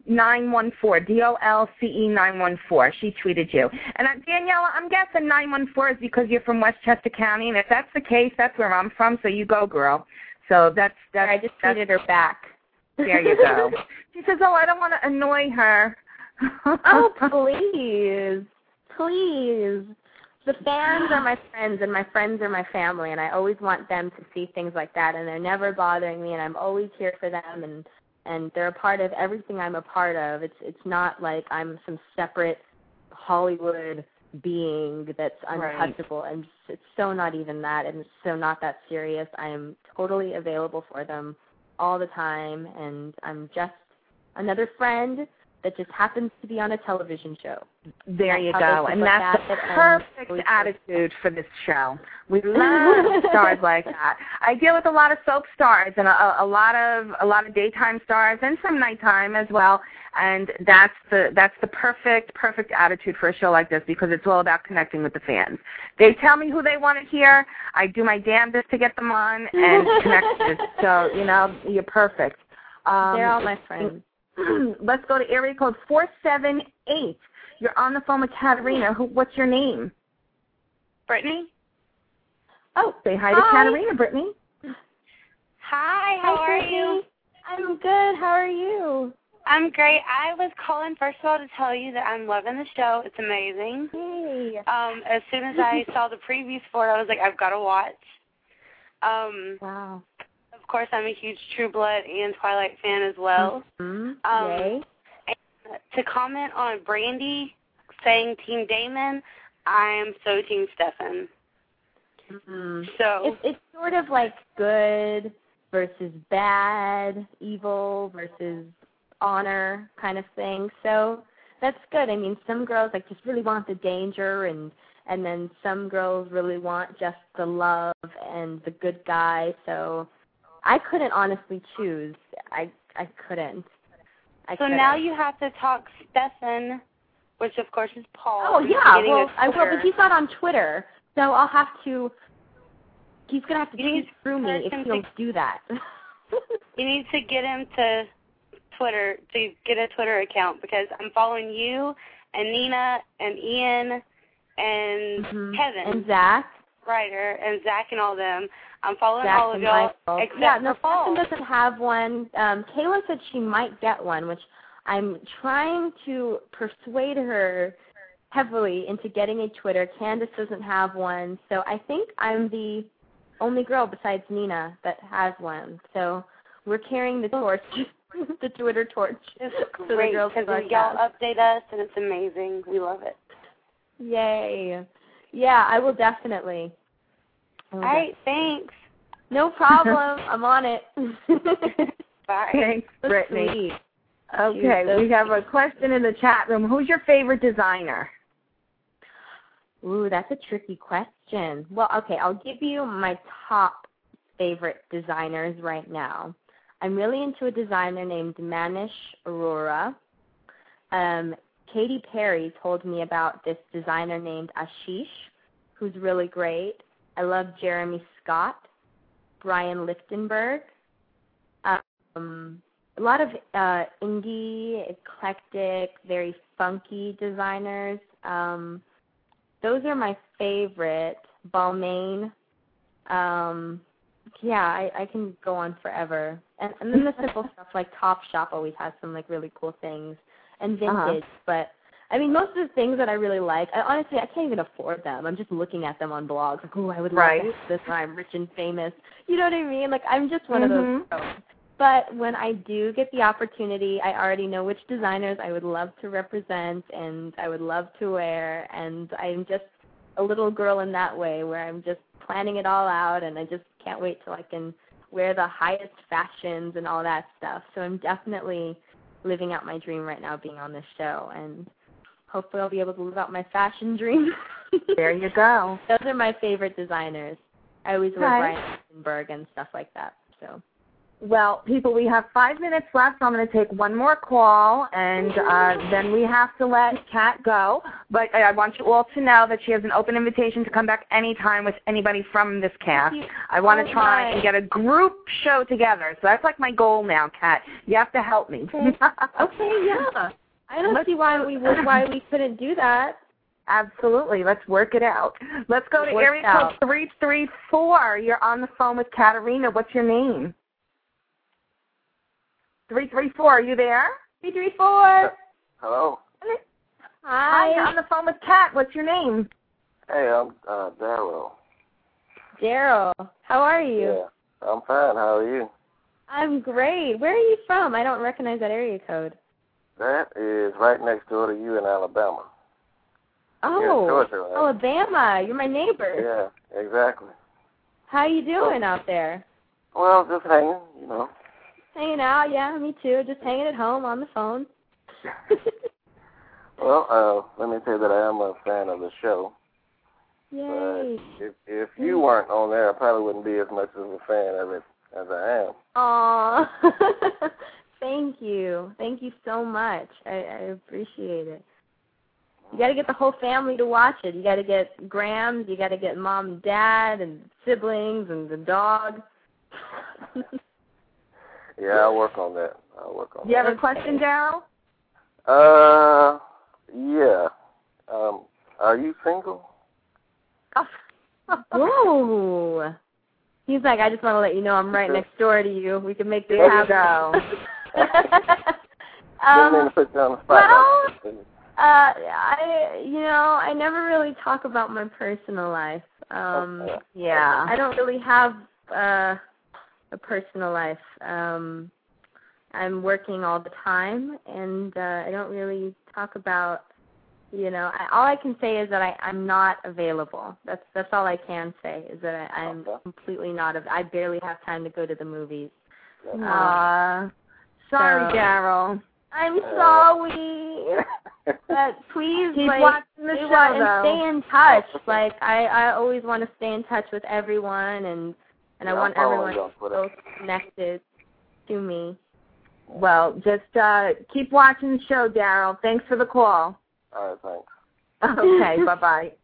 914, DOLCE 914. She tweeted you. And Daniela, I'm guessing 914 is because you're from Westchester County, and if that's the case, that's where I'm from, so you go, girl. So that's I just tweeted her back. There you go. She says, oh, I don't want to annoy her. Oh, please. Please. The fans are my friends, and my friends are my family, and I always want them to see things like that, and they're never bothering me, and I'm always here for them, and they're a part of everything I'm a part of. It's not like I'm some separate Hollywood being that's untouchable, and it's so not even that, and it's so not that serious. I am totally available for them all the time, and I'm just another friend that just happens to be on a television show. There you go. And that's the perfect attitude for this show. We love stars like that. I deal with a lot of soap stars and a lot of daytime stars and some nighttime as well. And that's the perfect attitude for a show like this, because it's all about connecting with the fans. They tell me who they want to hear. I do my damnedest to get them on and connect with. So, you're perfect. They're all my friends. Let's go to area code 478. You're on the phone with Katarina. What's your name? Brittany. Oh, say hi to Katarina, Brittany. Hi, how are you? I'm good. How are you? I'm great. I was calling, first of all, to tell you that I'm loving the show. It's amazing. Hey. As soon as I saw the previews for it, I was like, I've got to watch. Wow. Of course, I'm a huge True Blood and Twilight fan as well. Yay. And to comment on Brandy saying Team Damon, I'm so Team Stefan. So it's sort of like good versus bad, evil versus honor kind of thing. So that's good. I mean, some girls just really want the danger, and then some girls really want just the love and the good guy. So I couldn't honestly choose. I couldn't. Now you have to talk Stefan, which of course is Paul. Oh yeah, well I will, but he's not on Twitter, so I'll have to. He's gonna have to tweet through me if he'll do that. You need to get him to Twitter to get a Twitter account, because I'm following you and Nina and Ian and Kevin and Zach Ryder and Zach and all them. I'm following Zach all of y'all except for Paul. Stefan doesn't have one. Kayla said she might get one, which I'm trying to persuade her heavily into getting a Twitter. Candace doesn't have one, so I think I'm the only girl besides Nina that has one. So we're carrying the torch, the Twitter torch. It's great, because y'all update us, and it's amazing. We love it. Yay. Yeah, I will definitely. All right, thanks. No problem. I'm on it. Bye. Thanks, Brittany. Sweet. Okay, we have a question in the chat room. Who's your favorite designer? Ooh, that's a tricky question. Well, okay, I'll give you my top favorite designers right now. I'm really into a designer named Manish Arora. Katy Perry told me about this designer named Ashish, who's really great. I love Jeremy Scott, Brian Lichtenberg. A lot of indie, eclectic, very funky designers. Those are my favorite. Balmain. Yeah, I can go on forever. And then the simple stuff like Topshop always has some really cool things, and vintage. But I mean, most of the things that I really like, honestly, I can't even afford them. I'm just looking at them on blogs. Oh, I would love to have this when I'm rich and famous. You know what I mean? I'm just one of those girls. But when I do get the opportunity, I already know which designers I would love to represent and I would love to wear. And I'm just a little girl in that way, where I'm just planning it all out, and I just can't wait till I can wear the highest fashions and all that stuff. So I'm definitely living out my dream right now, being on this show, and hopefully I'll be able to live out my fashion dream. There you go. Those are my favorite designers. I always wear Brian Lichtenberg and stuff like that. So Well, people, we have 5 minutes left, so I'm going to take one more call, and then we have to let Kat go. But I want you all to know that she has an open invitation to come back anytime with anybody from this cast. I want to try and get a group show together. So that's like my goal now, Kat. You have to help me. Okay, yeah. I don't see why we couldn't do that. Absolutely. Let's work it out. Let's go to area code 334. You're on the phone with Katarina. What's your name? 334, are you there? 334. Hello. Hi, you're on the phone with Kat. What's your name? Hey, I'm Daryl. Daryl, how are you? Yeah, I'm fine. How are you? I'm great. Where are you from? I don't recognize that area code. That is right next door to you in Alabama. Oh, Georgia, right? Alabama. You're my neighbor. Yeah, exactly. How you doing out there? Well, just hanging, you know. Hanging out, yeah, me too. Just hanging at home on the phone. Well, let me say that I am a fan of the show. Yay. But if you weren't on there, I probably wouldn't be as much of a fan of it as I am. Aw. Thank you. Thank you so much. I appreciate it. You got to get the whole family to watch it. You got to get Grams. You got to get mom and dad and siblings and the dog. Yeah, I'll work on that. You have a question, Daryl? Yeah. Are you single? Whoa. He's like, I just want to let you know I'm right next door to you. We can make this happen. Didn't mean to put you on the spot. I never really talk about my personal life. Yeah. I don't really have a personal life. I'm working all the time, and I don't really talk about, all I can say is that I'm not available. That's all I can say, is that I'm completely not. I barely have time to go to the movies. Sorry, Daryl. I'm sorry. But please, keep watching the show, and stay in touch. Like, I always want to stay in touch with everyone, and I want everyone to feel connected to me. Well, just keep watching the show, Daryl. Thanks for the call. All right, thanks. Okay, bye-bye.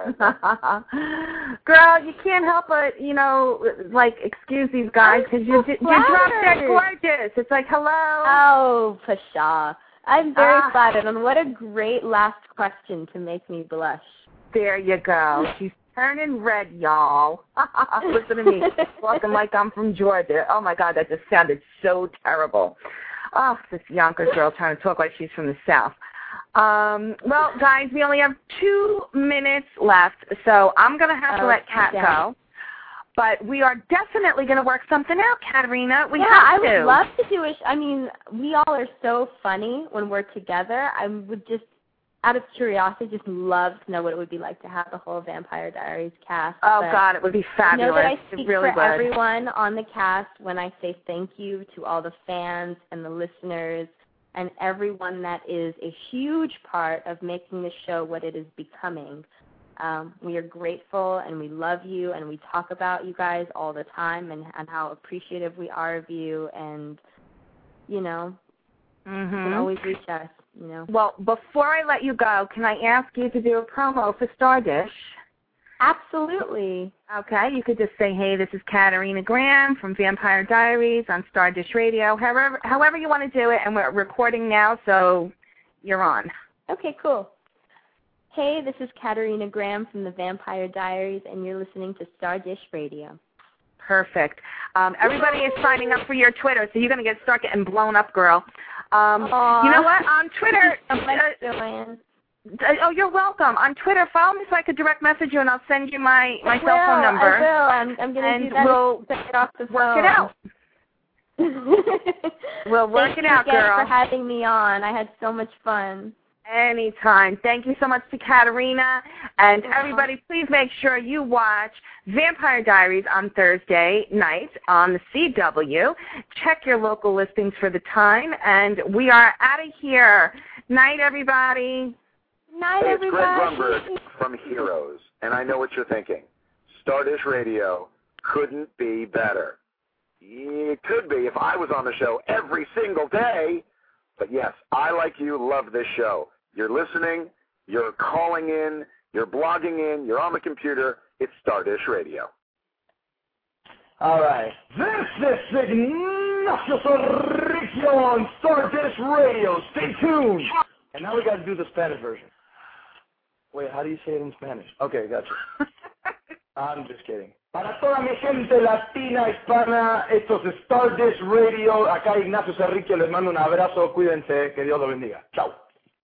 Girl, you can't help but, excuse these guys because you're drop dead gorgeous. It's like, hello. Oh, Pasha. I'm very flattered, and what a great last question to make me blush. There you go. She's turning red, y'all. Listen to me, talking like I'm from Georgia. Oh, my God, that just sounded so terrible. Oh, this Yonkers girl trying to talk like she's from the South. Well, guys, we only have 2 minutes left, so I'm going to have to let Kat go. But we are definitely going to work something out, Katarina. We have to. I would love to do it. I mean, we all are so funny when we're together. I would just, out of curiosity, just love to know what it would be like to have the whole Vampire Diaries cast. Oh, God, it would be fabulous. I know that I speak really for everyone on the cast when I say thank you to all the fans and the listeners and everyone that is a huge part of making the show what it is becoming. We are grateful, and we love you, and we talk about you guys all the time and how appreciative we are of you, and, you can always reach us, Well, before I let you go, can I ask you to do a promo for Stardish? Absolutely. Okay, you could just say, hey, this is Katarina Graham from Vampire Diaries on Stardish Radio, however you want to do it, and we're recording now, so you're on. Okay, cool. Hey, this is Katarina Graham from the Vampire Diaries, and you're listening to Stardish Radio. Perfect. Everybody is signing up for your Twitter, so you're going to start getting blown up, girl. You know what? On Twitter... Oh, you're welcome. On Twitter, follow me so I could direct message you, and I'll send you my cell phone number. I will. I'm going to do that. We'll work it out. We'll work it out, girl. Thank you for having me on. I had so much fun. Anytime. Thank you so much to Katarina. And everybody, please make sure you watch Vampire Diaries on Thursday night on the CW. Check your local listings for the time. And we are out of here. Night, everybody. Night, everybody. It's Greg Grunberg from Heroes. And I know what you're thinking. Stardish Radio couldn't be better. It could be if I was on the show every single day. But yes, I, like you, love this show. You're listening, you're calling in, you're blogging in, you're on the computer. It's Stardish Radio. All right. This is Ignacio Sorricchio on Stardish Radio. Stay tuned. And now we got to do the Spanish version. Wait, how do you say it in Spanish? Okay, gotcha. I'm just kidding. Para toda mi gente latina, hispana, esto es Stardish Radio. Acá Ignacio Sorricchio, les mando un abrazo. Cuídense. Que Dios los bendiga. Chao.